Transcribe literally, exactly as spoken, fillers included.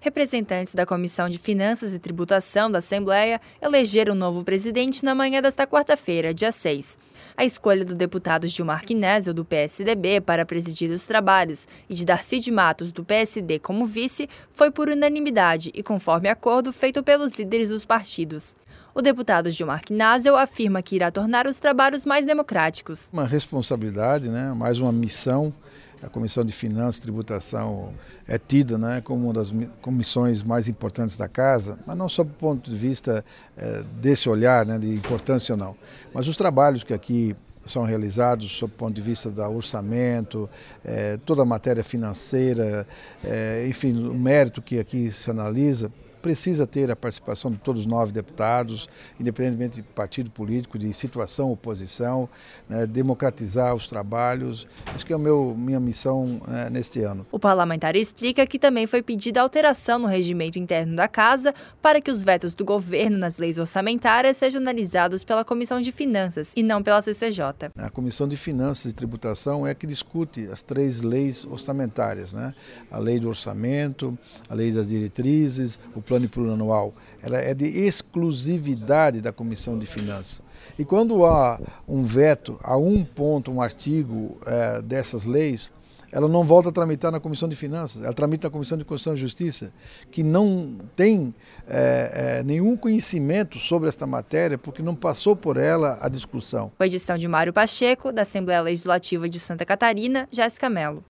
Representantes da Comissão de Finanças e Tributação da Assembleia elegeram um novo presidente na manhã desta quarta-feira, dia seis. A escolha do deputado Gilmar Knezzel, do P S D B, para presidir os trabalhos e de Darcy de Matos, do P S D, como vice, foi por unanimidade e conforme acordo feito pelos líderes dos partidos. O deputado Gilmar Knezzel afirma que irá tornar os trabalhos mais democráticos. Uma responsabilidade, né? Mais uma missão. A Comissão de Finanças e Tributação é tida, né, como uma das comissões mais importantes da Casa, mas não só do ponto de vista é, desse olhar, né, de importância ou não, mas os trabalhos que aqui são realizados sob o ponto de vista do orçamento, é, toda a matéria financeira, é, enfim, o mérito que aqui se analisa, precisa ter a participação de todos os nove deputados, independentemente de partido político, de situação, oposição, né, democratizar os trabalhos. Acho que é a meu, minha missão, né, neste ano. O parlamentar explica que também foi pedida alteração no regimento interno da Casa para que os vetos do governo nas leis orçamentárias sejam analisados pela Comissão de Finanças e não pela C C J. A Comissão de Finanças e Tributação é que discute as três leis orçamentárias, né? A lei do orçamento, a lei das diretrizes, o plano plurianual, ela é de exclusividade da Comissão de Finanças. E quando há um veto a um ponto, um artigo é, dessas leis, ela não volta a tramitar na Comissão de Finanças, ela tramita na Comissão de Constituição e Justiça, que não tem é, é, nenhum conhecimento sobre esta matéria, porque não passou por ela a discussão. Com a edição de Mário Pacheco, da Assembleia Legislativa de Santa Catarina, Jéssica Mello.